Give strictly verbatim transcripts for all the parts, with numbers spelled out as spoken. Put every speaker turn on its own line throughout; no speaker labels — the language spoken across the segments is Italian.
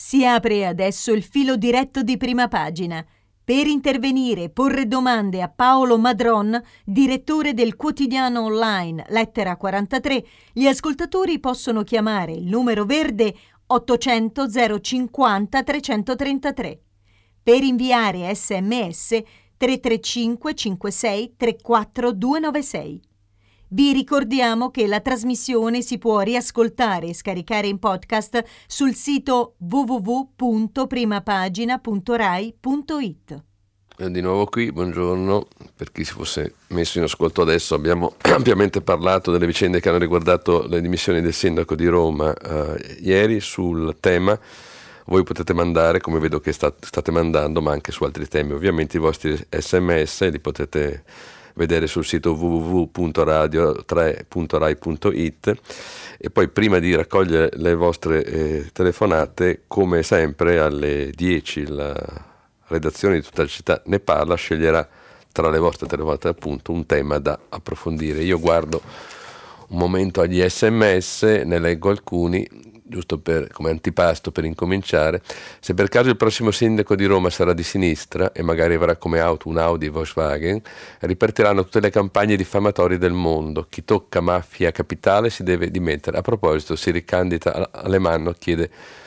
Si apre adesso il filo diretto di Prima Pagina. Per intervenire e porre domande a Paolo Madron, direttore del quotidiano online Lettera quarantatré, gli ascoltatori possono chiamare il numero verde ottocento zero cinquanta trecentotrentatré. Per inviare sms tre tre cinque cinque sei tre quattro due nove sei. Vi ricordiamo che la trasmissione si può riascoltare e scaricare in podcast sul sito w w w punto primapagina punto rai punto it.
Di nuovo qui, buongiorno. Per chi si fosse messo in ascolto adesso, abbiamo ampiamente parlato delle vicende che hanno riguardato le dimissioni del sindaco di Roma eh, ieri. Sul tema voi potete mandare, come vedo che stat- state mandando, ma anche su altri temi ovviamente, i vostri sms, li potete vedere sul sito w w w punto radio tre punto rai punto it. E poi, prima di raccogliere le vostre eh, telefonate, come sempre alle dieci la redazione di Tutta la città ne parla, sceglierà tra le vostre telefonate appunto un tema da approfondire. Io guardo un momento agli sms, ne leggo alcuni giusto per, come antipasto per incominciare. Se per caso il prossimo sindaco di Roma sarà di sinistra e magari avrà come auto un Audi Volkswagen, ripartiranno tutte le campagne diffamatorie del mondo. Chi tocca mafia capitale si deve dimettere. A proposito, si ricandida Alemanno, chiede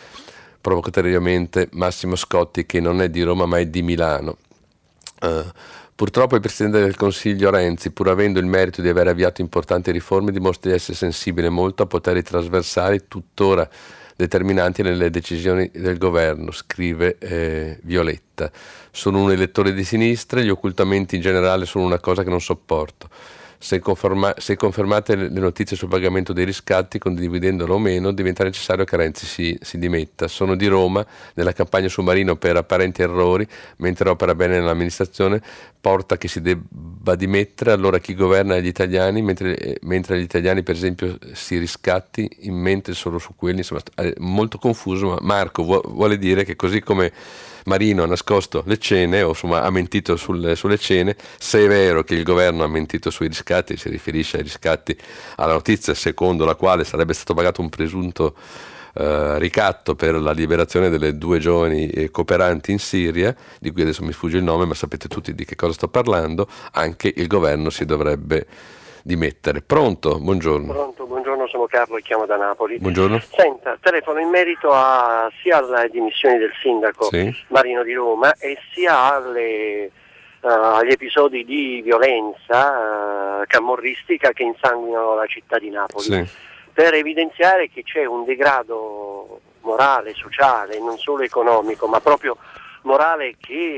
provocatoriamente Massimo Scotti, che non è di Roma ma è di Milano. Uh, purtroppo il Presidente del Consiglio Renzi, pur avendo il merito di aver avviato importanti riforme, dimostra di essere sensibile molto a poteri trasversali tuttora determinanti nelle decisioni del governo, scrive eh, Violetta. Sono un elettore di sinistra e gli occultamenti in generale sono una cosa che non sopporto. Se, conferma, se confermate le notizie sul pagamento dei riscatti, condividendolo o meno, diventa necessario che Renzi si, si dimetta. Sono di Roma, nella campagna su Marino per apparenti errori, mentre opera bene nell'amministrazione, porta che si debba dimettere. Allora chi governa gli italiani, mentre, mentre gli italiani per esempio si riscatti in mente solo su quelli, insomma è molto confuso, ma Marco vuole dire che così come Marino ha nascosto le cene, o insomma ha mentito sul, sulle cene, se è vero che il governo ha mentito sui riscatti, si riferisce ai riscatti, alla notizia secondo la quale sarebbe stato pagato un presunto eh, ricatto per la liberazione delle due giovani eh, cooperanti in Siria, di cui adesso mi sfugge il nome, ma sapete tutti di che cosa sto parlando, anche il governo si dovrebbe dimettere. Pronto? Buongiorno.
Pronto, buongiorno, sono Carlo e chiamo da Napoli.
Buongiorno.
Senta, telefono in merito a, sia alle dimissioni del sindaco
sì.
Marino di Roma e sia alle, uh, agli episodi di violenza uh, camorristica che insanguinano la città di Napoli,
sì.
per evidenziare che c'è un degrado morale, sociale, non solo economico, ma proprio morale,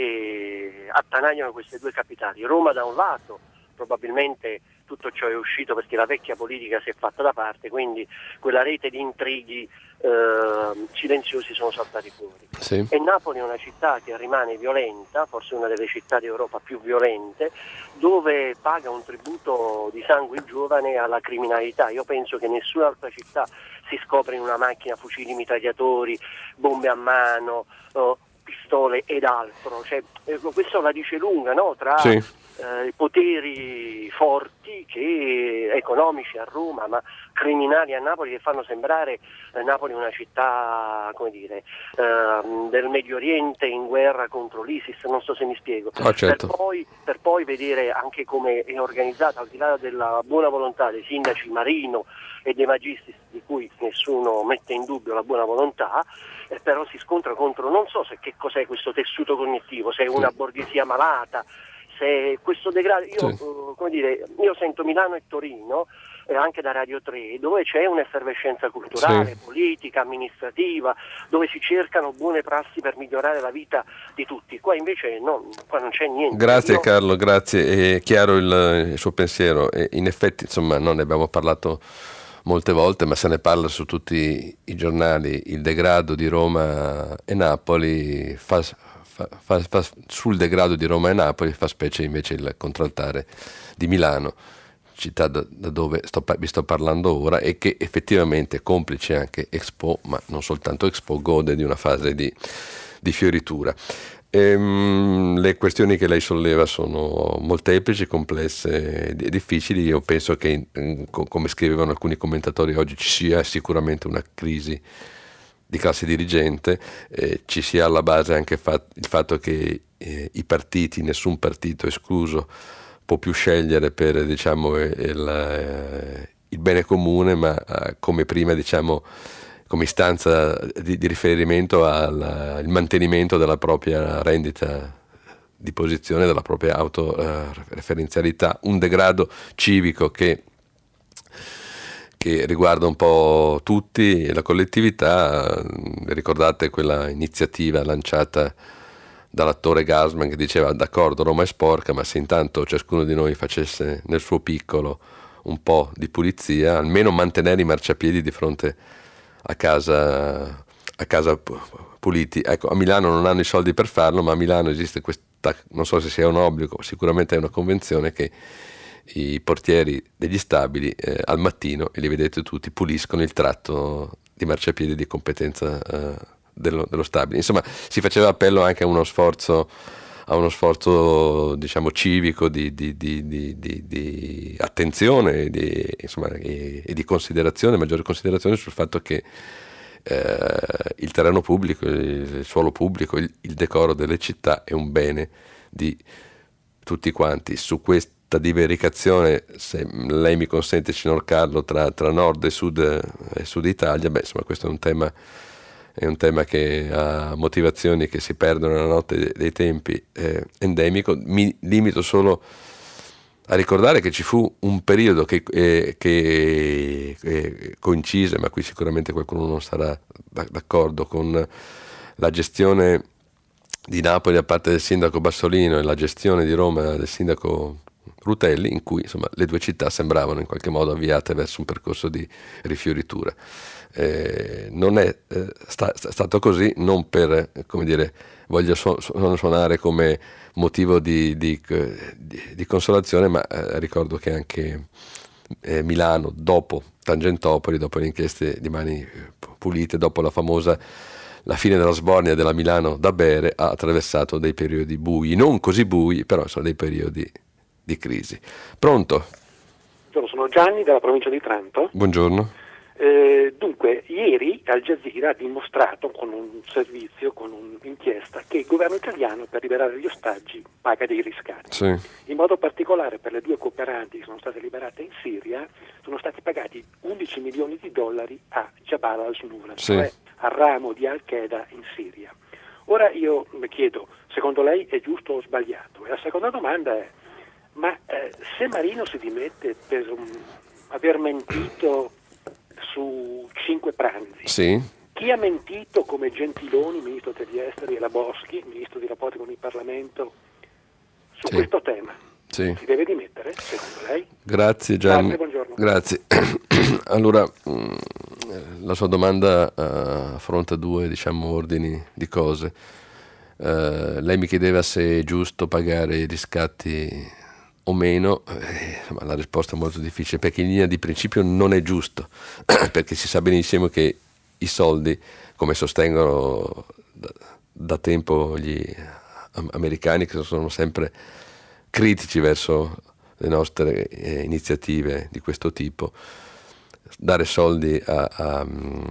che attanagliano queste due capitali. Roma da un lato, probabilmente tutto ciò è uscito perché la vecchia politica si è fatta da parte, quindi quella rete di intrighi eh, silenziosi sono saltati fuori.
Sì.
E Napoli è una città che rimane violenta, forse una delle città d'Europa più violente, dove paga un tributo di sangue giovane alla criminalità. Io penso che nessun'altra città si scopre in una macchina fucili mitragliatori, bombe a mano, oh, pistole ed altro. Cioè, eh, questo la dice lunga, no? Tra
Sì.
Eh, poteri forti, che economici a Roma, ma criminali a Napoli, che fanno sembrare eh, Napoli una città, come dire, eh, del Medio Oriente in guerra contro l'ISIS, non so se mi spiego.
Oh, certo.
per, poi, per poi vedere anche come è organizzata, al di là della buona volontà dei sindaci Marino e dei magistri, di cui nessuno mette in dubbio la buona volontà, eh, però si scontra contro, non so se che cos'è questo tessuto cognitivo, se è una borghesia malata, se questo degrado. Io,
sì.
uh, come dire, io sento Milano e Torino, eh, anche da Radio tre, dove c'è un'effervescenza culturale,
sì.
politica, amministrativa, dove si cercano buone prassi per migliorare la vita di tutti. Qua invece no, qua non c'è niente.
Grazie
Io...
Carlo, grazie, è chiaro il, il suo pensiero, e in effetti insomma non ne abbiamo parlato molte volte, ma se ne parla su tutti i giornali. Il degrado di Roma e Napoli fa, fa, fa, fa sul degrado di Roma e Napoli fa specie invece il contraltare di Milano, città da, da dove sto, vi sto parlando ora, e che effettivamente, complice anche Expo, ma non soltanto Expo, gode di una fase di, di fioritura. Ehm, le questioni che lei solleva sono molteplici, complesse e difficili. Io penso che, come scrivevano alcuni commentatori oggi, ci sia sicuramente una crisi di classe dirigente, eh, ci sia alla base anche fa- il fatto che eh, i partiti, nessun partito escluso, può più scegliere per, diciamo, il, il, il bene comune, ma eh, come prima, diciamo, come istanza di, di riferimento al, al mantenimento della propria rendita di posizione, della propria autoreferenzialità, un degrado civico che che riguarda un po' tutti, la collettività. Ricordate quella iniziativa lanciata dall'attore Gassman che diceva: d'accordo, Roma è sporca, ma se intanto ciascuno di noi facesse nel suo piccolo un po' di pulizia, almeno mantenere i marciapiedi di fronte a casa, a casa puliti. Ecco, a Milano non hanno i soldi per farlo, ma a Milano esiste questa, non so se sia un obbligo, sicuramente è una convenzione, che i portieri degli stabili eh, al mattino, e li vedete tutti, puliscono il tratto di marciapiede di competenza eh, dello, dello stabile. Insomma, si faceva appello anche a uno sforzo, a uno sforzo diciamo civico di, di, di, di, di, di attenzione di, insomma, e, e di considerazione, maggiore considerazione sul fatto che eh, il terreno pubblico, il, il suolo pubblico, il, il decoro delle città è un bene di tutti quanti. Su questo divaricazione, se lei mi consente, signor Carlo, tra, tra nord e sud, e sud Italia, beh, insomma, questo è un tema è un tema che ha motivazioni che si perdono nella notte dei tempi, eh, endemico. Mi limito solo a ricordare che ci fu un periodo che, eh, che eh, coincise, ma qui sicuramente qualcuno non sarà d'accordo, con la gestione di Napoli da parte del sindaco Bassolino e la gestione di Roma del sindaco Rutelli, in cui insomma le due città sembravano in qualche modo avviate verso un percorso di rifioritura. Eh, non è eh, sta, sta, stato così, non per, come dire, voglio su, su, suonare come motivo di, di, di, di consolazione, ma eh, ricordo che anche eh, Milano, dopo Tangentopoli, dopo le inchieste di Mani Pulite, dopo la famosa la fine della sbornia della Milano da bere, ha attraversato dei periodi bui, non così bui, però sono dei periodi di crisi. Pronto?
Buongiorno, sono Gianni dalla provincia di Trento.
Buongiorno.
Eh, dunque, ieri Al Jazeera ha dimostrato con un servizio, con un'inchiesta, che il governo italiano per liberare gli ostaggi paga dei riscatti.
Sì.
In modo particolare per le due cooperanti che sono state liberate in Siria sono stati pagati undici milioni di dollari a Jabal al-Nusra,
sì,
cioè al ramo di Al-Qaeda in Siria. Ora io mi chiedo, secondo lei è giusto o sbagliato? E la seconda domanda è: ma eh, se Marino si dimette per um, aver mentito su cinque pranzi,
sì,
chi ha mentito come Gentiloni, ministro degli esteri, e la Boschi, ministro dei rapporti con il Parlamento, su
sì.
questo tema?
Sì.
Si deve dimettere, secondo lei?
Grazie Gianni.
Grazie, buongiorno.
Grazie. Allora, mh, la sua domanda uh, affronta due, diciamo, ordini di cose. Uh, lei mi chiedeva se è giusto pagare i riscatti o meno. Eh, insomma, la risposta è molto difficile, perché in linea di principio non è giusto, perché si sa benissimo che i soldi, come sostengono da, da tempo gli americani, che sono sempre critici verso le nostre eh, iniziative di questo tipo, dare soldi a, a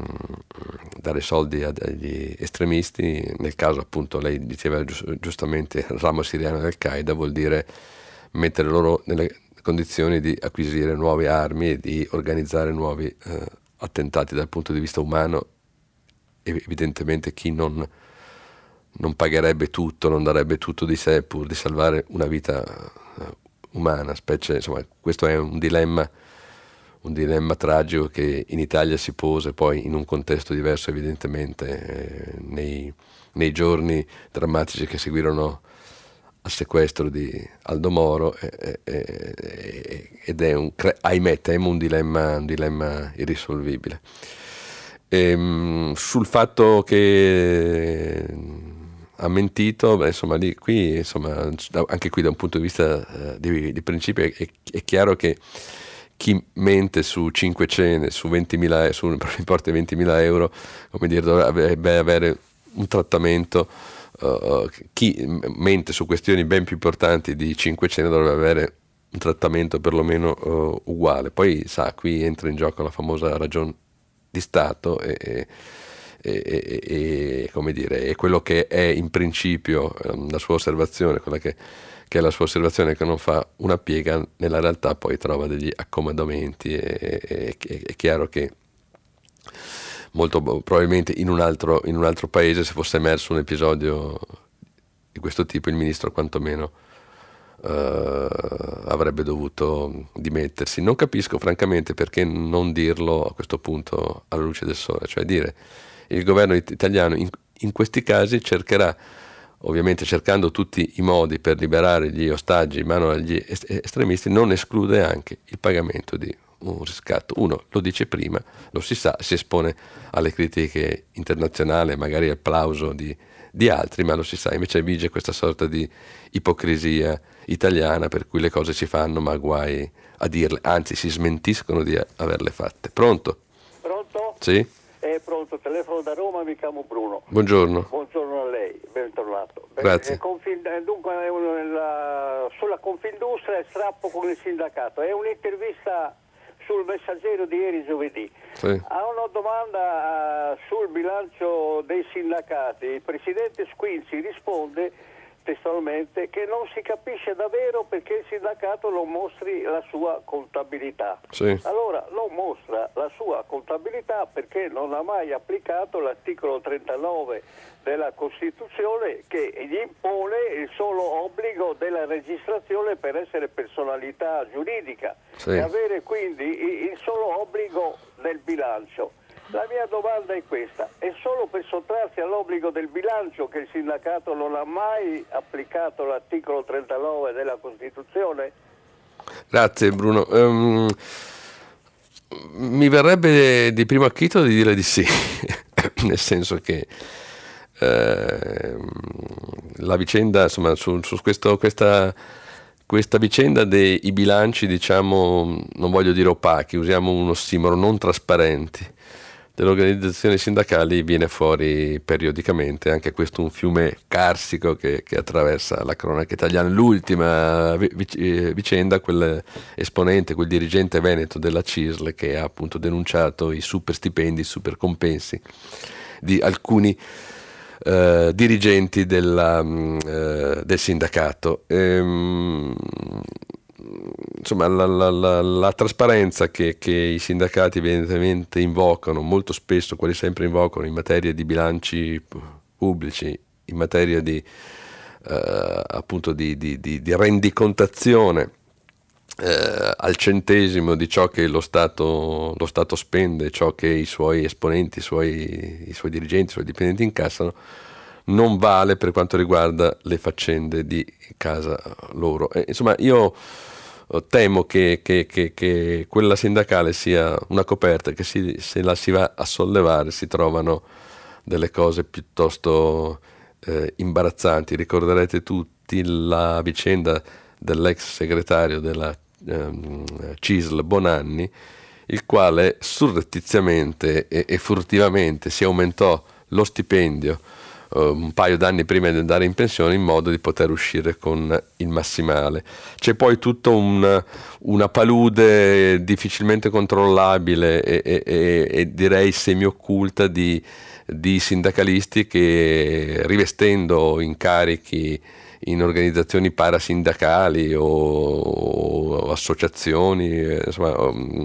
dare soldi agli estremisti, nel caso appunto lei diceva giust- giustamente il ramo siriano dell'Al-Qaeda, vuol dire mettere loro nelle condizioni di acquisire nuove armi e di organizzare nuovi eh, attentati. Dal punto di vista umano, evidentemente chi non, non pagherebbe tutto, non darebbe tutto di sé pur di salvare una vita uh, umana, specie, insomma, questo è un dilemma un dilemma tragico che in Italia si pose poi in un contesto diverso, evidentemente, eh, nei, nei giorni drammatici che seguirono al sequestro di Aldo Moro, eh, eh, ed è un, ahimè, temo un dilemma, un dilemma irrisolvibile. E, mh, sul fatto che ha mentito, beh, insomma, lì, qui, insomma, anche qui da un punto di vista uh, di, di principio è, è chiaro che chi mente su cinque cene, su ventimila, su un importo di ventimila euro, come dire, dovrebbe avere un trattamento. Uh, chi mente su questioni ben più importanti di cinque cene dovrebbe avere un trattamento perlomeno uh, uguale. Poi sa, qui entra in gioco la famosa ragion di Stato e, e, e, e come dire, e quello che è in principio um, la sua osservazione, quella che, che è la sua osservazione che non fa una piega, nella realtà poi trova degli accomodamenti e, e, e è chiaro che molto probabilmente in un altro, in un altro paese, se fosse emerso un episodio di questo tipo, il ministro quantomeno uh, avrebbe dovuto dimettersi. Non capisco francamente perché non dirlo a questo punto alla luce del sole, cioè dire il governo italiano in, in questi casi cercherà, ovviamente cercando tutti i modi per liberare gli ostaggi in mano agli est- estremisti, non esclude anche il pagamento di un riscatto. Uno lo dice prima, lo si sa, si espone alle critiche internazionali, magari al plauso di, di altri, ma lo si sa, invece vige questa sorta di ipocrisia italiana per cui le cose si fanno ma guai a dirle, anzi si smentiscono di averle fatte. Pronto?
Pronto?
Sì?
È pronto, telefono da Roma, mi chiamo Bruno.
Buongiorno.
Buongiorno a lei, bentornato.
Grazie.
Eh, confin- eh, dunque, è un- la- sulla Confindustria e strappo con il sindacato. È un'intervista sul Messaggero di ieri giovedì.
Sì.
A una domanda uh, sul bilancio dei sindacati, il presidente Squinzi risponde testualmente che non si capisce davvero perché il sindacato non mostri la sua contabilità.
Sì.
Allora non mostra la sua contabilità perché non ha mai applicato l'articolo trentanove della Costituzione che gli impone il solo obbligo della registrazione per essere personalità giuridica,
sì,
e avere quindi il solo obbligo del bilancio. La mia domanda è questa: è solo per sottrarsi all'obbligo del bilancio che il sindacato non ha mai applicato l'articolo trentanove della Costituzione?
Grazie Bruno. Um, mi verrebbe di primo acchito di dire di sì, nel senso che eh, la vicenda, insomma, su, su questo, questa, questa vicenda dei bilanci, diciamo, non voglio dire opachi, usiamo un ossimoro, non trasparenti, delle organizzazioni sindacali viene fuori periodicamente, anche questo un fiume carsico che, che attraversa la cronaca italiana. L'ultima vic- vicenda, quel esponente, quel dirigente veneto della C I S L che ha appunto denunciato i super stipendi, i super compensi di alcuni eh, dirigenti della, eh, del sindacato. Ehm, Insomma, la, la, la, la trasparenza che, che i sindacati evidentemente invocano, molto spesso, quasi sempre invocano in materia di bilanci pubblici, in materia di, eh, appunto di, di, di, di rendicontazione eh, al centesimo di ciò che lo Stato, lo Stato spende, ciò che i suoi esponenti, i suoi, i suoi dirigenti, i suoi dipendenti incassano, non vale per quanto riguarda le faccende di casa loro. E, insomma, io temo che, che, che, che quella sindacale sia una coperta che si, se la si va a sollevare si trovano delle cose piuttosto eh, imbarazzanti. Ricorderete tutti la vicenda dell'ex segretario della ehm, C I S L Bonanni, il quale surrettiziamente e, e furtivamente si aumentò lo stipendio un paio d'anni prima di andare in pensione in modo di poter uscire con il massimale. C'è poi tutta un, una palude difficilmente controllabile e, e, e, e direi semi-occulta di, di sindacalisti che, rivestendo incarichi in organizzazioni parasindacali o, o associazioni, insomma,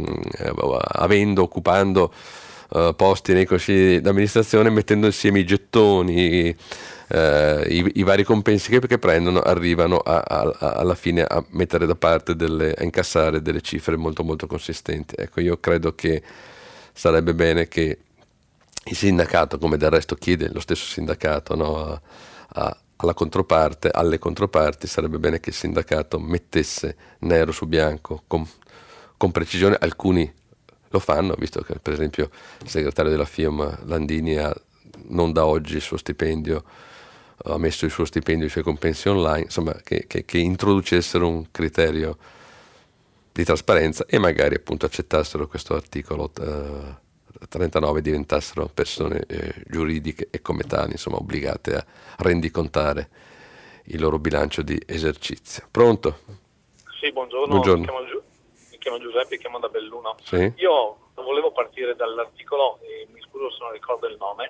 avendo, occupando Uh, posti nei consigli d'amministrazione, mettendo insieme i gettoni, uh, i, i vari compensi che, che prendono, arrivano a, a, a, alla fine a mettere da parte delle, a incassare delle cifre molto molto consistenti. Ecco, io credo che sarebbe bene che il sindacato, come del resto chiede lo stesso sindacato, no, a, a, alla controparte, alle controparti, sarebbe bene che il sindacato mettesse nero su bianco con, con precisione. Alcuni lo fanno, visto che per esempio il segretario della F I O M Landini ha, non da oggi, il suo stipendio, ha messo il suo stipendio, i suoi compensi online, insomma che, che, che introducessero un criterio di trasparenza e magari appunto accettassero questo articolo eh, trentanove, diventassero persone eh, giuridiche e come tali insomma obbligate a rendicontare il loro bilancio di esercizio. Pronto?
Sì, buongiorno,
buongiorno.
Mi chiamo Giu- Mi chiamo Giuseppe, chiamo da Belluno.
Sì.
Io volevo partire dall'articolo, e mi scuso se non ricordo il nome,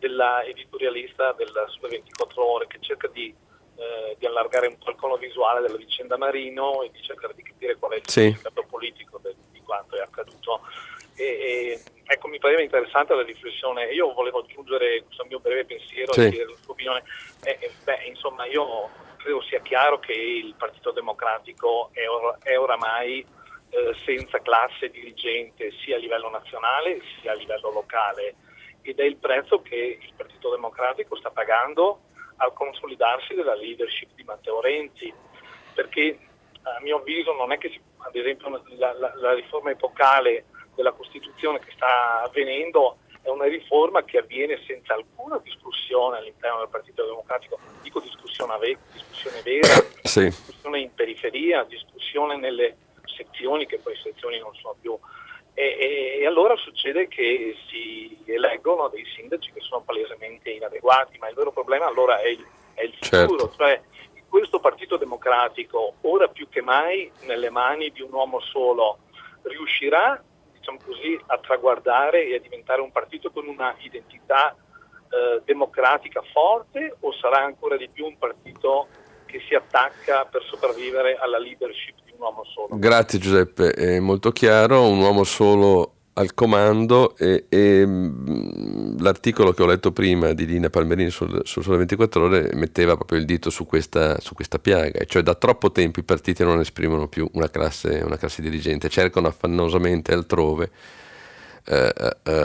della editorialista del Sole ventiquattro Ore, che cerca di, eh, di allargare un po' il cono visuale della vicenda Marino e di cercare di capire qual è il
sì.
significato politico de, di quanto è accaduto. E, e, ecco, mi pareva interessante la riflessione. Io volevo aggiungere questo mio breve pensiero
sì.
e chiedere la sua opinione. Eh, eh, beh, insomma, io credo sia chiaro che il Partito Democratico è, or- è oramai eh, senza classe dirigente sia a livello nazionale sia a livello locale, ed è il prezzo che il Partito Democratico sta pagando al consolidarsi della leadership di Matteo Renzi, perché a mio avviso non è che si, ad esempio la, la, la riforma epocale della Costituzione che sta avvenendo è una riforma che avviene senza alcuna discussione all'interno del Partito Democratico, dico discussione, ave- discussione vera,
sì.
discussione in periferia, discussione nelle sezioni, che poi sezioni non sono più, e, e, e allora succede che si eleggono dei sindaci che sono palesemente inadeguati, ma il vero problema allora è il, è il futuro,
certo.
cioè questo Partito Democratico ora più che mai nelle mani di un uomo solo riuscirà, diciamo così, a traguardare e a diventare un partito con una identità eh, democratica forte, o sarà ancora di più un partito che si attacca per sopravvivere alla leadership di un uomo solo?
Grazie Giuseppe, è molto chiaro, un uomo solo al comando, e, e mh, l'articolo che ho letto prima di Lina Palmerini sul, sul Sole ventiquattro Ore metteva proprio il dito su questa, su questa piaga, cioè da troppo tempo i partiti non esprimono più una classe, una classe dirigente, cercano affannosamente altrove eh,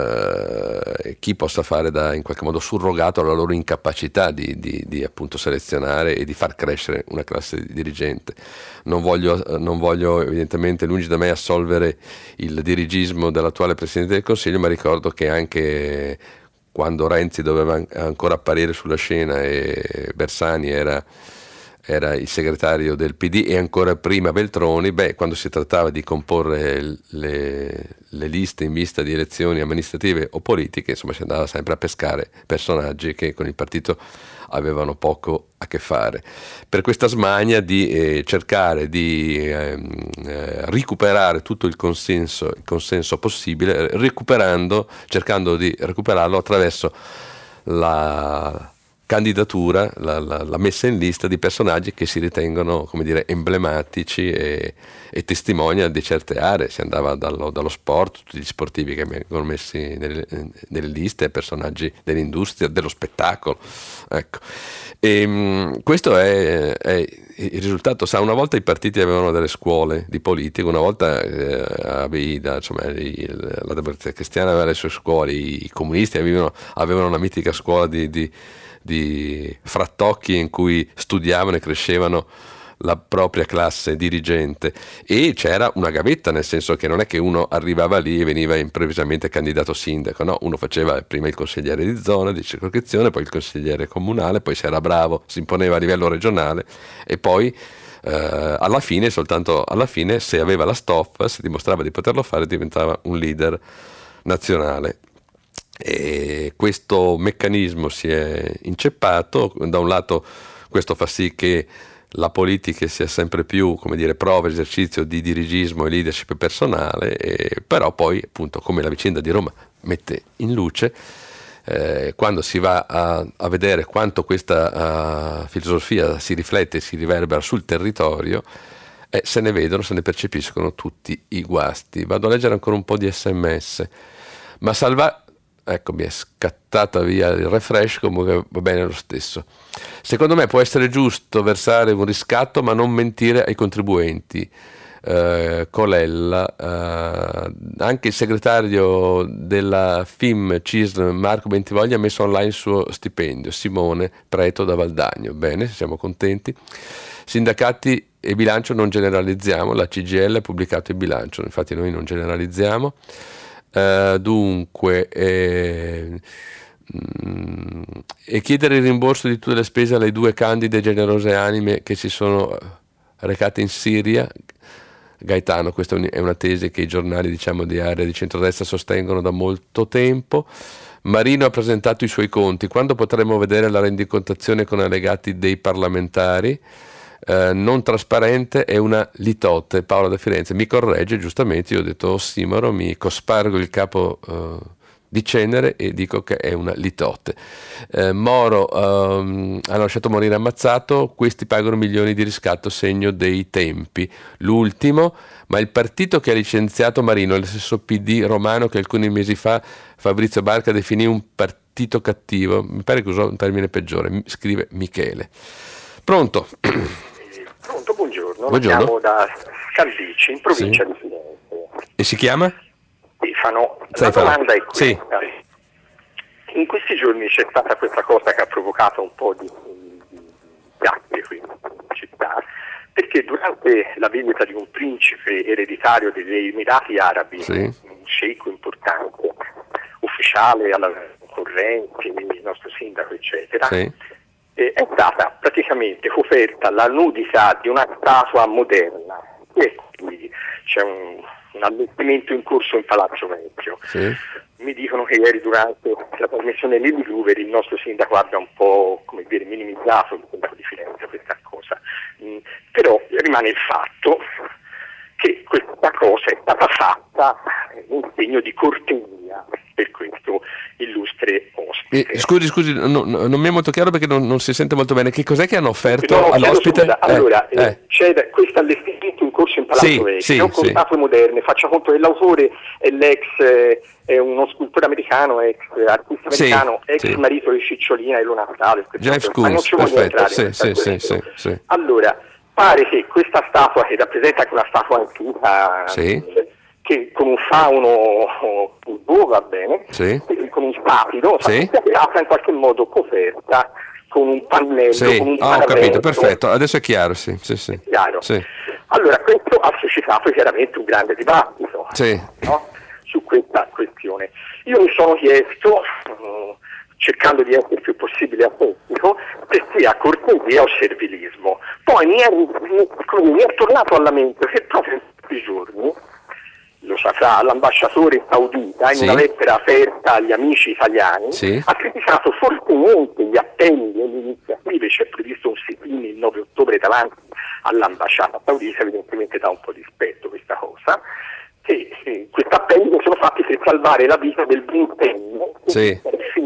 eh, chi possa fare da in qualche modo surrogato alla loro incapacità di, di, di appunto selezionare e di far crescere una classe dirigente. Non voglio, non voglio evidentemente, lungi da me, assolvere il dirigismo dell'attuale Presidente del Consiglio, ma ricordo che anche quando Renzi doveva ancora apparire sulla scena e Bersani era, era il segretario del P D, e ancora prima Veltroni, beh, quando si trattava di comporre le, le liste in vista di elezioni amministrative o politiche, insomma si andava sempre a pescare personaggi che con il partito avevano poco a che fare, per questa smania di eh, cercare di eh, eh, recuperare tutto il consenso, il consenso possibile, recuperando, cercando di recuperarlo attraverso la candidatura, la, la, la messa in lista di personaggi che si ritengono, come dire, emblematici e, e testimonial di certe aree. Si andava dallo, dallo sport, tutti gli sportivi che vengono messi nelle, nelle liste, personaggi dell'industria, dello spettacolo, ecco. E, mh, questo è, è il risultato. Sa, una volta i partiti avevano delle scuole di politica, una volta eh, Aveida, insomma, il, la Democrazia Cristiana aveva le sue scuole, i, i comunisti avevano, avevano una mitica scuola di, di di frattocchi in cui studiavano e crescevano la propria classe dirigente, e c'era una gavetta, nel senso che non è che uno arrivava lì e veniva improvvisamente candidato sindaco, no, uno faceva prima il consigliere di zona, di circoscrizione, poi il consigliere comunale, poi se era bravo si imponeva a livello regionale, e poi eh, alla fine, soltanto alla fine, se aveva la stoffa, se dimostrava di poterlo fare, diventava un leader nazionale. E questo meccanismo si è inceppato. Da un lato questo fa sì che la politica sia sempre più, come dire, prova, esercizio di dirigismo e leadership personale, e però poi, appunto, come la vicenda di Roma mette in luce, eh, quando si va a, a vedere quanto questa uh, filosofia si riflette e si riverbera sul territorio, eh, se ne vedono, se ne percepiscono tutti i guasti. Vado a leggere ancora un po' di sms. Ma salva... Ecco, mi è scattata via il refresh, comunque va bene lo stesso. Secondo me può essere giusto versare un riscatto, ma non mentire ai contribuenti. Eh, Colella, eh, anche il segretario della F I M C I S L Marco Bentivoglia ha messo online il suo stipendio, Simone Preto da Valdagno. Bene, siamo contenti. Sindacati e bilancio non generalizziamo, la C G I L ha pubblicato il bilancio, infatti noi non generalizziamo. Uh, dunque eh, mh, e chiedere il rimborso di tutte le spese alle due candide generose anime che si sono recate in Siria. Gaetano, questa è una tesi che i giornali, diciamo, di area di centrodestra sostengono da molto tempo. Marino ha presentato i suoi conti, quando potremo vedere la rendicontazione con allegati dei parlamentari? Uh, non trasparente è una litote. Paola da Firenze mi corregge giustamente, io ho detto ossimoro, mi cospargo il capo uh, di cenere e dico che è una litote. Eh, Moro um, hanno lasciato morire ammazzato, questi pagano milioni di riscatto, segno dei tempi. L'ultimo, ma il partito che ha licenziato Marino è lo stesso P D romano che alcuni mesi fa Fabrizio Barca definì un partito cattivo, mi pare che usò un termine peggiore, scrive Michele. Pronto?
Pronto, buongiorno.
Buongiorno.
Chiamo da Caldici, in provincia
Sì.
di Firenze.
E si chiama?
Stefano. La
Stefano.
domanda è questa.
Sì.
In questi giorni c'è stata questa cosa che ha provocato un po' di chiacchiere qui in città, perché durante la visita di un principe ereditario degli Emirati Arabi,
Sì.
un sceicco importante, ufficiale alla corrente, il nostro sindaco, eccetera,
Sì.
eh, è stata praticamente coperta la nudità di una statua moderna. E qui c'è un, un allestimento in corso in Palazzo Vecchio.
Sì.
Mi dicono che ieri durante la trasmissione Lily Bluver il nostro sindaco abbia un po', come dire, minimizzato, il sindaco di Firenze, questa cosa. Mm, però rimane il fatto che questa cosa è stata fatta in segno di cortesia per questo illustre ospite.
Eh, scusi, scusi, no, no, non mi è molto chiaro perché non, non si sente molto bene. Che cos'è che hanno offerto
No, no, chiedo
all'ospite?
scusa. Allora,
Eh,
eh,
eh.
c'è da- questo allestimento in corso in Palazzo
Sì,
Vecchio,
sì,
con
sì.
statue moderne. Faccia conto che l'autore è l'ex, eh, è uno scultore americano, ex artista
Sì,
americano, ex
sì.
marito di Cicciolina e Luna Natale.
Jeff
ma non
Koons,
ci voglio
perfetto.
entrare in
Sì,
questo
sì, sì,
argomento.
sì, sì.
Allora, pare che questa statua, che rappresenta anche una statua antica,
Sì.
che con un fauno bulbo, va bene,
Sì.
con un spatido,
Sì.
è stata in qualche modo coperta con un pannello,
Sì,
con un
ah, ho capito,
paravento.
perfetto. Adesso è chiaro, sì, sì, sì.
È chiaro?
Sì.
Allora, questo ha suscitato chiaramente un grande dibattito,
Sì.
no? Su questa questione. Io mi sono chiesto, mh, cercando di essere il più possibile apoletico, se sia cortesia o servilismo. Poi mi è, mi, mi è tornato alla mente che proprio in questi giorni, lo saprà, l'ambasciatore saudita, in
Sì.
una lettera aperta agli amici italiani,
Sì.
ha criticato fortemente gli appelli e le iniziative. C'è previsto un sit-in il nove ottobre davanti all'ambasciata saudita, evidentemente dà un po' di rispetto questa cosa, che eh, questi appelli sono fatti per salvare la vita del ventenne,
Sì.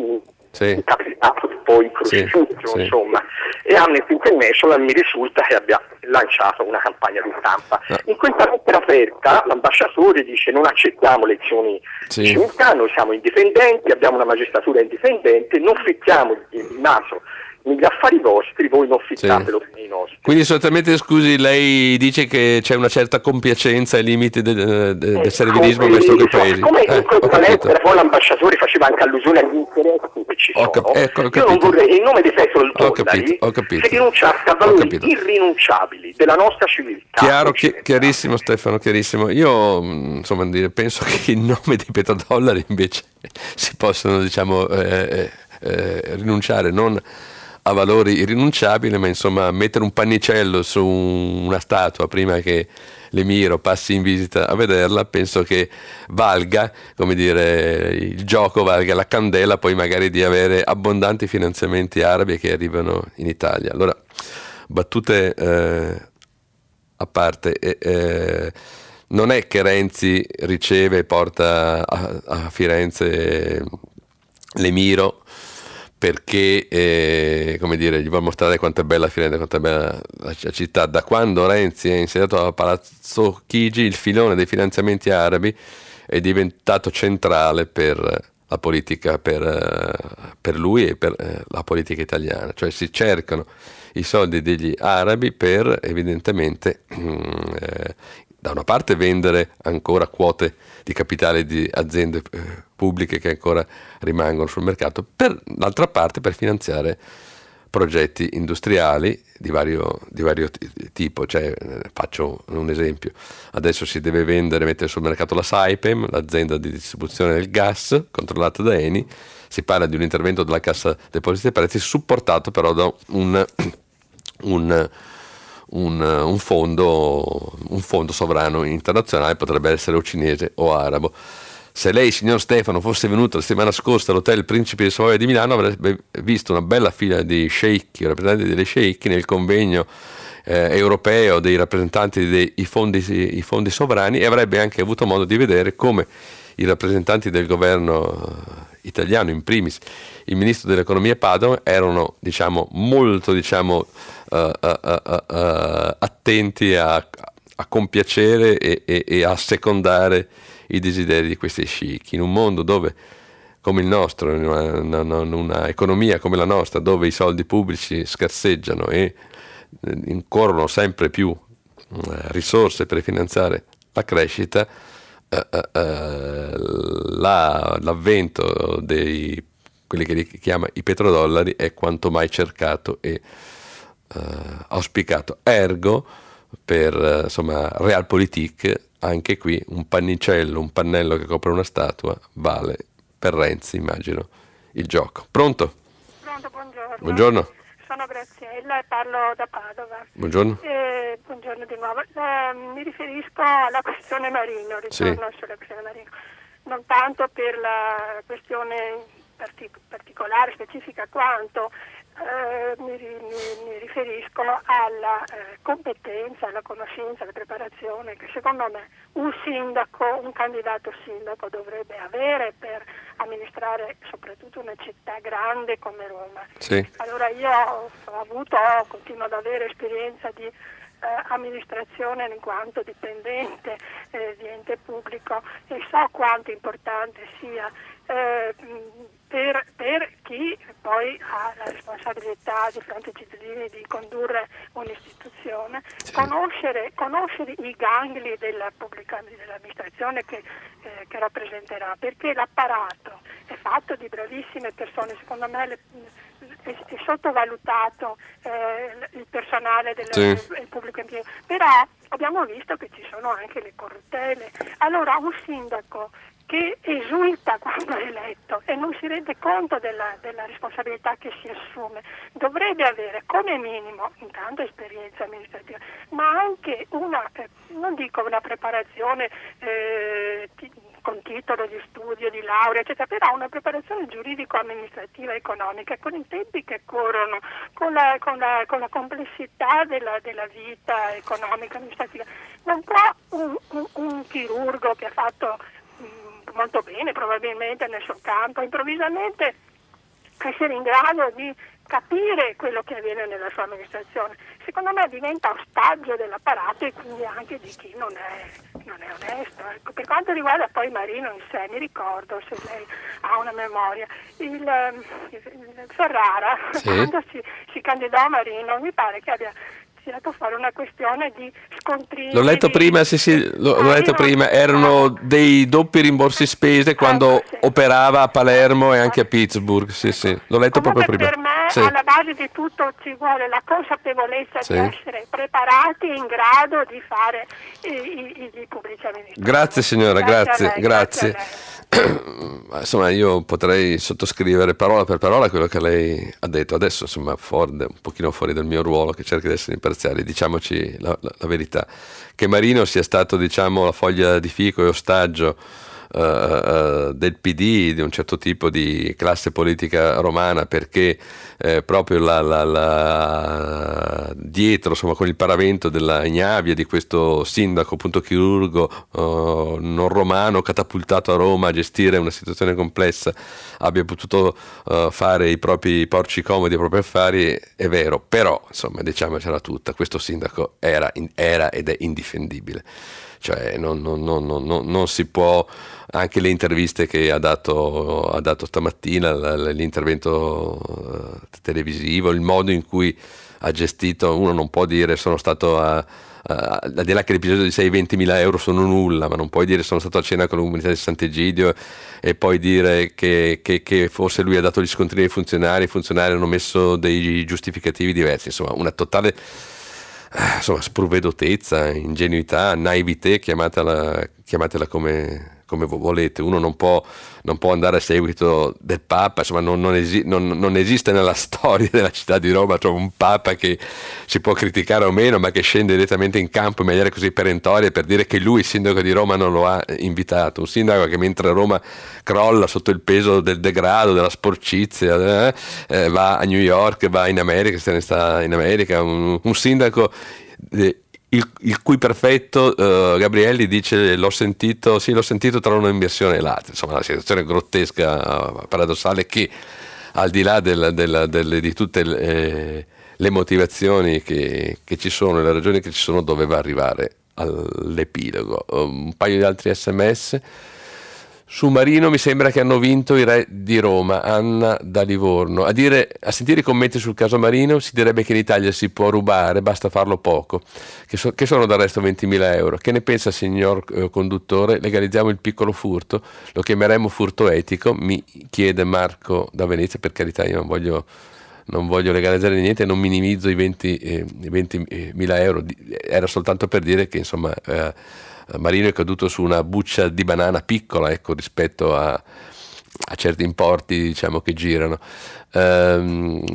Sì.
capitato e poi crocifisso,
Sì, sì.
insomma. E Amnesty International mi risulta che abbia lanciato una campagna di stampa.
Ah.
In questa lettera aperta l'ambasciatore dice: non accettiamo lezioni
Sì.
di civiltà, noi siamo indipendenti, abbiamo una magistratura indipendente, non fittiamo il naso negli affari vostri, voi non fittatelo nei nostri.
Quindi sostanzialmente, scusi, lei dice che c'è una certa compiacenza ai limiti del, del, del servilismo verso quei paesi.
Come
Eh,
in questa
ho capito.
lettera poi l'ambasciatore faceva anche allusione agli interessi che ci
Ho
sono,
cap- ecco, ho
io
capito.
non vorrei che in nome di Petro il
Ho
Dollari
capito, ho capito.
si rinunciasse a
Ho
valori
capito.
irrinunciabili della nostra civiltà.
Chiaro, chi-
occidentale.
chiarissimo Stefano, chiarissimo. Io mh, insomma dire, penso che in nome di petrodollari invece si possono, diciamo, eh, eh, rinunciare non a valori irrinunciabili, ma insomma mettere un pannicello su un- una statua prima che l'emiro passi in visita a vederla, penso che valga, come dire, il gioco, valga la candela poi magari di avere abbondanti finanziamenti arabi che arrivano in Italia. Allora, battute eh, a parte, eh, eh, non è che Renzi riceve e porta a, a Firenze l'emiro perché eh, come dire, gli vuole mostrare quanto è bella Firenze, quanto è bella la città. Da quando Renzi è insediato a Palazzo Chigi, il filone dei finanziamenti arabi è diventato centrale per la politica, per, per lui e per la politica italiana. Cioè si cercano i soldi degli arabi per evidentemente eh, da una parte vendere ancora quote di capitale di aziende eh, pubbliche che ancora rimangono sul mercato, per l'altra parte per finanziare progetti industriali di vario, di vario t- tipo. Cioè, eh, faccio un esempio: adesso si deve vendere, mettere sul mercato la Saipem, l'azienda di distribuzione del gas controllata da Eni. Si parla di un intervento della Cassa Depositi e Prestiti supportato però da un, un Un, un, fondo, un fondo sovrano internazionale, potrebbe essere o cinese o arabo. Se lei, signor Stefano, fosse venuto la settimana scorsa all'hotel Principe di Savoia di Milano, avrebbe visto una bella fila di sceicchi, rappresentanti delle sceicchi nel convegno eh, europeo dei rappresentanti dei i fondi, i fondi sovrani, e avrebbe anche avuto modo di vedere come i rappresentanti del governo italiano, in primis il ministro dell'economia Padoan, erano diciamo molto diciamo uh, uh, uh, uh, attenti a, a compiacere e, e, e a secondare i desideri di questi sceicchi, in un mondo dove, come il nostro, in una, una, una economia come la nostra, dove i soldi pubblici scarseggiano e incorrono sempre più uh, risorse per finanziare la crescita, uh, uh, uh, la, l'avvento dei quelli che li chiama i petrodollari è quanto mai cercato e uh, auspicato. Ergo, per uh, insomma Realpolitik, anche qui un pannicello, un pannello che copre una statua vale per Renzi, immagino, il gioco. Pronto?
Pronto, buongiorno.
Buongiorno.
Sono Graziella e parlo da Padova.
Buongiorno.
Eh, buongiorno di nuovo. Eh, mi riferisco alla questione Marino, ritorno sì. sulla questione Marino. Non tanto per la questione partic- particolare, specifica, quanto eh, mi, mi, mi riferisco alla eh, competenza, alla conoscenza, alla preparazione che secondo me un sindaco, un candidato sindaco dovrebbe avere per amministrare soprattutto una città grande come Roma.
Sì.
Allora io ho, ho avuto, ho, continuo ad avere esperienza di eh, amministrazione in quanto dipendente eh, di ente pubblico e so quanto importante sia eh, per, per chi poi ha la responsabilità di fronte ai cittadini di condurre un'istituzione, sì. conoscere, conoscere i gangli della pubblica dell'amministrazione che, eh, che rappresenterà, perché l'apparato è fatto di bravissime persone, secondo me le, è, è sottovalutato eh, il personale del sì. il pubblico impiego, però abbiamo visto che ci sono anche le corruttele. Allora un sindaco che esulta quando è eletto e non si rende conto della, della responsabilità che si assume, dovrebbe avere come minimo intanto esperienza amministrativa, ma anche una, eh, non dico una preparazione eh, ti, con titolo di studio, di laurea, eccetera, però una preparazione giuridico-amministrativa economica con i tempi che corrono, con la, con la, con la complessità della, della vita economica amministrativa. Non può un, un, un chirurgo che ha fatto molto bene probabilmente nel suo campo improvvisamente essere in grado di capire quello che avviene nella sua amministrazione. Secondo me diventa ostaggio dell'apparato e quindi anche di chi non è, non è onesto. Ecco, per quanto riguarda poi Marino in sé, mi ricordo, se lei ha una memoria, il, il Ferrara sì. quando si, si candidò a Marino mi pare che abbia a fare una questione di scontrini.
L'ho letto
di...
prima, sì, sì, l'ho, l'ho letto prima, erano dei doppi rimborsi spese quando ecco, sì. operava a Palermo e anche a Pittsburgh, sì, ecco. sì, l'ho letto
Comunque
proprio prima.
Per me
sì.
alla base di tutto ci vuole la consapevolezza sì. di essere preparati e in grado di fare i, i, i pubblici amministratori.
Grazie signora, grazie,
grazie.
grazie.
grazie.
Insomma, io potrei sottoscrivere parola per parola quello che lei ha detto. Adesso, insomma, fuori, un pochino fuori dal mio ruolo, che cerca di essere imparziale, diciamoci la, la, la verità, che Marino sia stato, diciamo, la foglia di fico e ostaggio uh, uh, del P D, di un certo tipo di classe politica romana, perché eh, proprio la, la, la, dietro, insomma, con il paravento della ignavia di questo sindaco, appunto chirurgo uh, non romano, catapultato a Roma a gestire una situazione complessa, abbia potuto uh, fare i propri porci comodi, i propri affari, è vero, però insomma, diciamocela tutta, questo sindaco era, in, era ed è indifendibile. Cioè non, non, non, non, non si può, anche le interviste che ha dato, ha dato stamattina, l'intervento uh, televisivo, il modo in cui ha gestito, uno non può dire sono stato a, a, al di là che l'episodio di sei venti mila euro sono nulla, ma non puoi dire sono stato a cena con la comunità di Sant'Egidio e poi dire che, che, che forse lui ha dato gli scontrini ai funzionari, i funzionari hanno messo dei giustificativi diversi, insomma una totale insomma sprovvedutezza, ingenuità, naivete, chiamatela, chiamatela come, come volete. Uno non può, non può andare a seguito del Papa, insomma non, non, esi, non, non esiste nella storia della città di Roma, cioè un Papa che si può criticare o meno, ma che scende direttamente in campo in maniera così perentoria per dire che lui, il sindaco di Roma, non lo ha invitato. Un sindaco che mentre Roma crolla sotto il peso del degrado, della sporcizia, eh, eh, va a New York, va in America, se ne sta in America, un, un sindaco eh, il, il cui prefetto uh, Gabrielli dice l'ho sentito, sì l'ho sentito tra un'immersione e l'altra, insomma una situazione grottesca, paradossale, che al di là del, del, del, di tutte le, eh, le motivazioni che, che ci sono, le ragioni che ci sono, doveva arrivare all'epilogo. Un paio di altri sms. Su Marino mi sembra che hanno vinto i re di Roma, Anna da Livorno. A, dire, a sentire i commenti sul caso Marino si direbbe che in Italia si può rubare, basta farlo poco, che, so, che sono del resto ventimila euro. Che ne pensa, signor eh, conduttore? Legalizziamo il piccolo furto, lo chiameremo furto etico, mi chiede Marco da Venezia. Per carità, io non voglio, non voglio legalizzare niente, non minimizzo i ventimila euro, era soltanto per dire che insomma... Eh, Marino è caduto su una buccia di banana piccola, ecco, rispetto a, a certi importi, diciamo, che girano. Ehm,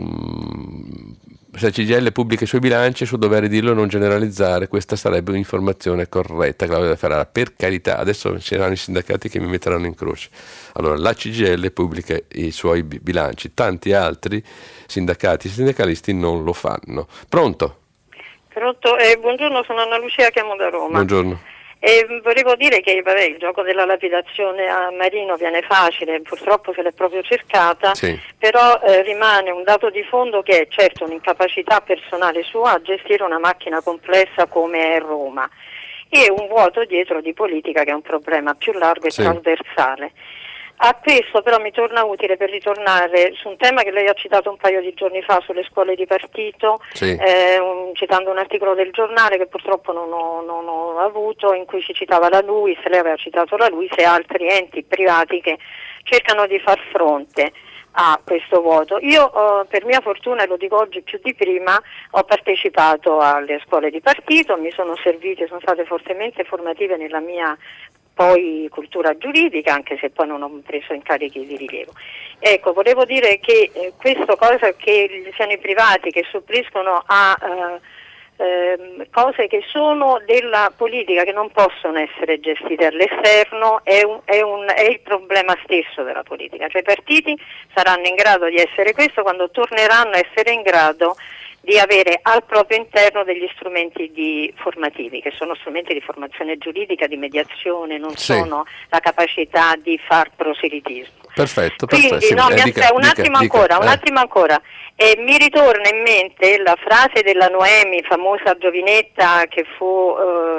se la C G I L pubblica i suoi bilanci, è suo dovere dirlo e non generalizzare, questa sarebbe un'informazione corretta. Claudia Ferrara, per carità, adesso ci saranno i sindacati che mi metteranno in croce. Allora, la C G I L pubblica i suoi bilanci, tanti altri sindacati e sindacalisti non lo fanno. Pronto?
Pronto, eh, buongiorno, sono Anna Lucia, chiamo da Roma.
Buongiorno.
E volevo dire che vabbè, il gioco della lapidazione a Marino viene facile, purtroppo se l'è proprio cercata,
sì.
Però eh, rimane un dato di fondo che è certo un'incapacità personale sua a gestire una macchina complessa come è Roma e un vuoto dietro di politica che è un problema più largo e sì. trasversale. A questo però mi torna utile per ritornare su un tema che lei ha citato un paio di giorni fa sulle scuole di partito,
sì.
eh, un, citando un articolo del giornale che purtroppo non ho, non ho avuto, in cui si citava la LUISS, lei aveva citato la LUISS e altri enti privati che cercano di far fronte a questo vuoto. Io eh, per mia fortuna, e lo dico oggi più di prima, ho partecipato alle scuole di partito, mi sono servite, sono state fortemente formative nella mia poi cultura giuridica, anche se poi non ho preso incarichi di rilievo. Ecco, volevo dire che eh, questo cosa che siano i privati che suppliscono a eh, eh, cose che sono della politica, che non possono essere gestite all'esterno, è, un, è, un, è il problema stesso della politica. Cioè i partiti saranno in grado di essere questo quando torneranno a essere in grado di avere al proprio interno degli strumenti di formativi, che sono strumenti di formazione giuridica, di mediazione, non sì. sono la capacità di far proselitismo.
Perfetto,
Quindi,
perfetto. Sì,
no,
eh,
mi
dica,
aspetta, un
dica,
attimo
dica,
ancora,
eh.
un attimo ancora. E mi ritorna in mente la frase della Noemi, famosa giovinetta che fu,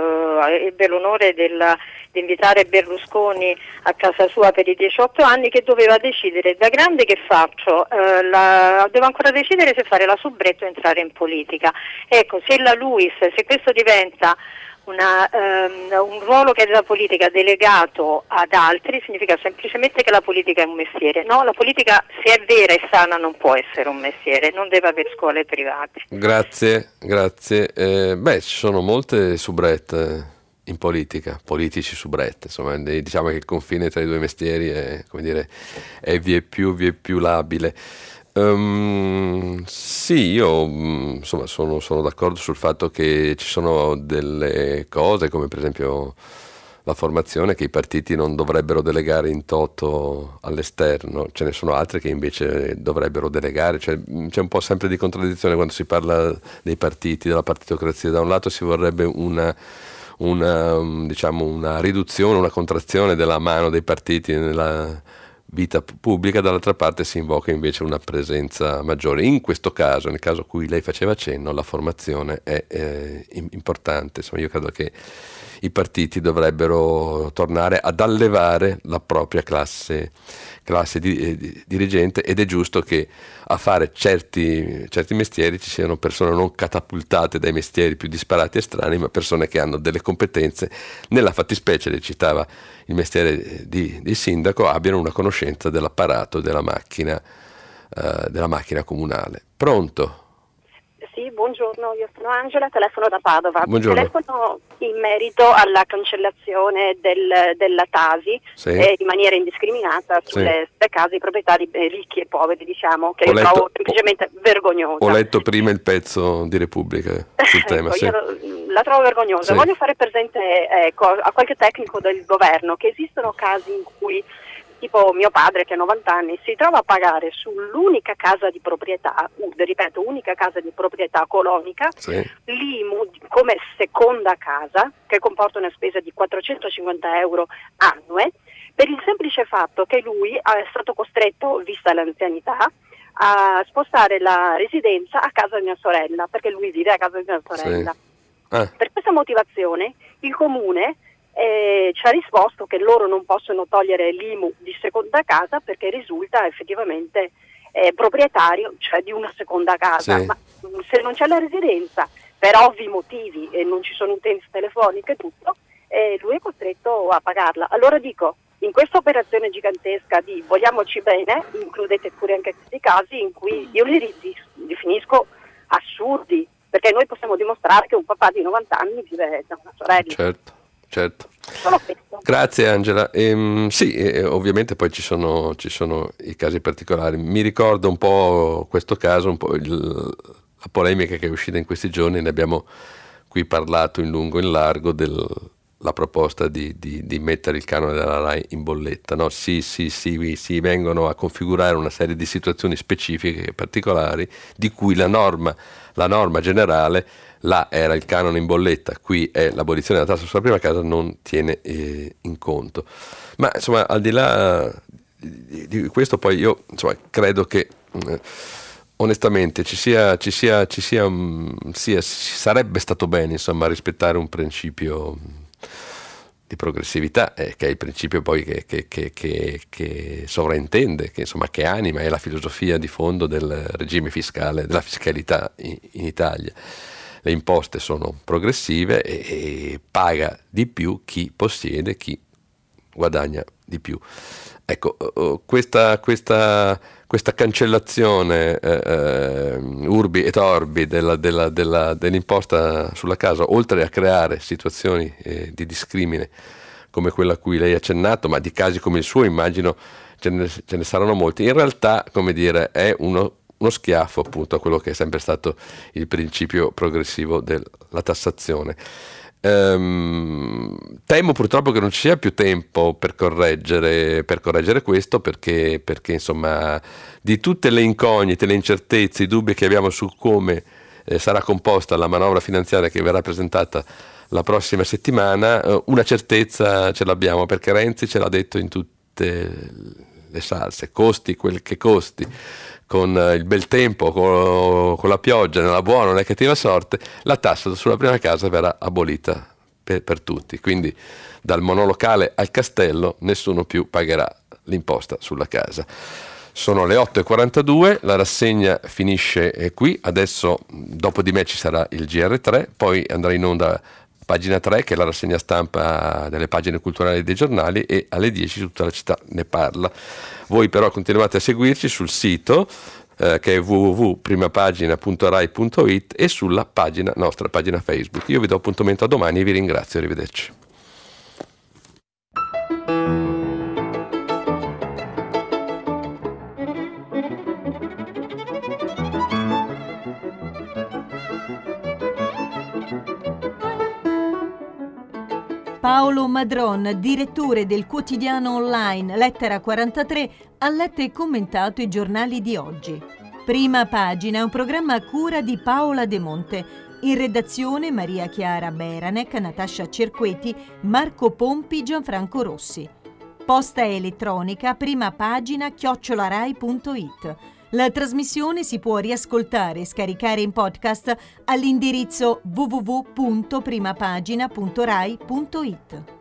eh, ebbe l'onore della, di invitare Berlusconi a casa sua per i diciotto anni, che doveva decidere: da grande che faccio? Eh, la, devo ancora decidere se fare la soubrette o entrare in politica. Ecco, se la LUISS, se questo diventa Una, um, un ruolo che è della politica delegato ad altri, significa semplicemente che la politica è un mestiere. No, la politica, se è vera e sana, non può essere un mestiere, non deve avere scuole private.
Grazie, grazie. Eh, beh, ci sono molte soubrette in politica, politici soubrette, insomma, diciamo che il confine tra i due mestieri è, come dire, è vie più, vie più labile. Um, sì, io insomma sono, sono d'accordo sul fatto che ci sono delle cose, come per esempio la formazione, che i partiti non dovrebbero delegare in toto all'esterno. Ce ne sono altre che invece dovrebbero delegare. Cioè, c'è un po' sempre di contraddizione quando si parla dei partiti, della partitocrazia. Da un lato si vorrebbe una, una, diciamo, una riduzione, una contrazione della mano dei partiti nella vita pubblica, dall'altra parte si invoca invece una presenza maggiore. In questo caso, nel caso a cui lei faceva cenno, la formazione è eh, importante. Insomma, io credo che i partiti dovrebbero tornare ad allevare la propria classe, classe di, eh, di, dirigente, ed è giusto che a fare certi, certi mestieri ci siano persone non catapultate dai mestieri più disparati e strani, ma persone che hanno delle competenze. Nella fattispecie, lei citava il mestiere di, di sindaco, abbiano una conoscenza dell'apparato della macchina, eh, della macchina comunale. Pronto?
Sì, buongiorno, io sono Angela, telefono da Padova.
Buongiorno.
Telefono in merito alla cancellazione del, della Tasi,
sì.
eh, in maniera indiscriminata sulle sì. case di proprietà di ricchi e poveri, diciamo, che
ho
io
letto,
trovo semplicemente
ho,
vergognosa.
Ho letto prima il pezzo di Repubblica sul tema.
ecco,
sì.
Io la trovo vergognosa.
Sì.
Voglio fare presente ecco, a qualche tecnico del governo che esistono casi in cui tipo mio padre che ha novanta anni, si trova a pagare sull'unica casa di proprietà, uh, ripeto, unica casa di proprietà colonica,
sì.
l'I M U come seconda casa, che comporta una spesa di quattrocentocinquanta euro annue, per il semplice fatto che lui è stato costretto, vista l'anzianità, a spostare la residenza a casa di mia sorella, perché lui vive a casa di mia sorella.
Sì. Ah.
Per questa motivazione il comune eh, ci ha risposto che loro non possono togliere l'I M U di seconda casa perché risulta effettivamente eh, proprietario, cioè di una seconda casa.
Sì.
Ma se non c'è la residenza, per ovvi motivi, e non ci sono utenze telefoniche e tutto, eh, lui è costretto a pagarla. Allora dico, in questa operazione gigantesca di vogliamoci bene, includete pure anche questi casi in cui io li definisco assurdi, perché noi possiamo dimostrare che un papà di novanta anni vive da una sorella.
Certo, certo. Grazie Angela. Ehm, sì, eh, ovviamente poi ci sono, ci sono i casi particolari. Mi ricordo un po' questo caso, un po' il, la polemica che è uscita in questi giorni, ne abbiamo qui parlato in lungo e in largo del... la proposta di, di, di mettere il canone della RAI in bolletta, no? Si, si, si, si vengono a configurare una serie di situazioni specifiche e particolari di cui la norma, la norma generale, là era il canone in bolletta, qui è l'abolizione della tassa sulla prima casa, non tiene eh, in conto. Ma insomma, al di là di, di questo, poi io insomma, credo che eh, onestamente ci sia, ci sia, ci sia, um, sia, sarebbe stato bene insomma rispettare un principio di progressività, eh, che è il principio poi che, che, che, che, che sovraintende, che insomma che anima, è la filosofia di fondo del regime fiscale, della fiscalità in, in Italia. Le imposte sono progressive e, e paga di più chi possiede, chi guadagna di più. Ecco, uh, questa, questa, questa cancellazione eh, urbi et orbi della, della, della, dell'imposta sulla casa, oltre a creare situazioni eh, di discrimine come quella a cui lei ha accennato, ma di casi come il suo immagino ce ne, ce ne saranno molti, in realtà, come dire, è uno, uno schiaffo appunto a quello che è sempre stato il principio progressivo della tassazione. Um, temo purtroppo che non ci sia più tempo per correggere, per correggere questo, perché, perché insomma di tutte le incognite, le incertezze, i dubbi che abbiamo su come eh, sarà composta la manovra finanziaria che verrà presentata la prossima settimana, eh, una certezza ce l'abbiamo, perché Renzi ce l'ha detto in tutte le salse: costi quel che costi, con il bel tempo, con, con la pioggia, nella buona o nella cattiva sorte, la tassa sulla prima casa verrà abolita per, per tutti. Quindi dal monolocale al castello nessuno più pagherà l'imposta sulla casa. Sono le otto e quarantadue, la rassegna finisce qui, adesso dopo di me ci sarà il G R tre, poi andrà in onda Pagina tre, che è la rassegna stampa delle pagine culturali dei giornali, e alle dieci tutta la città ne parla. Voi però continuate a seguirci sul sito eh, che è w w w punto primapagina punto rai punto it e sulla pagina, nostra pagina Facebook. Io vi do appuntamento a domani e vi ringrazio, arrivederci.
Paolo Madron, direttore del quotidiano online Lettera quarantatré, ha letto e commentato i giornali di oggi. Prima Pagina è un programma a cura di Paola De Monte. In redazione Maria Chiara Beranec, Natascia Cerqueti, Marco Pompi, Gianfranco Rossi. Posta elettronica primapagina chiocciolarai punto it. La trasmissione si può riascoltare e scaricare in podcast all'indirizzo w w w punto primapagina punto rai punto it.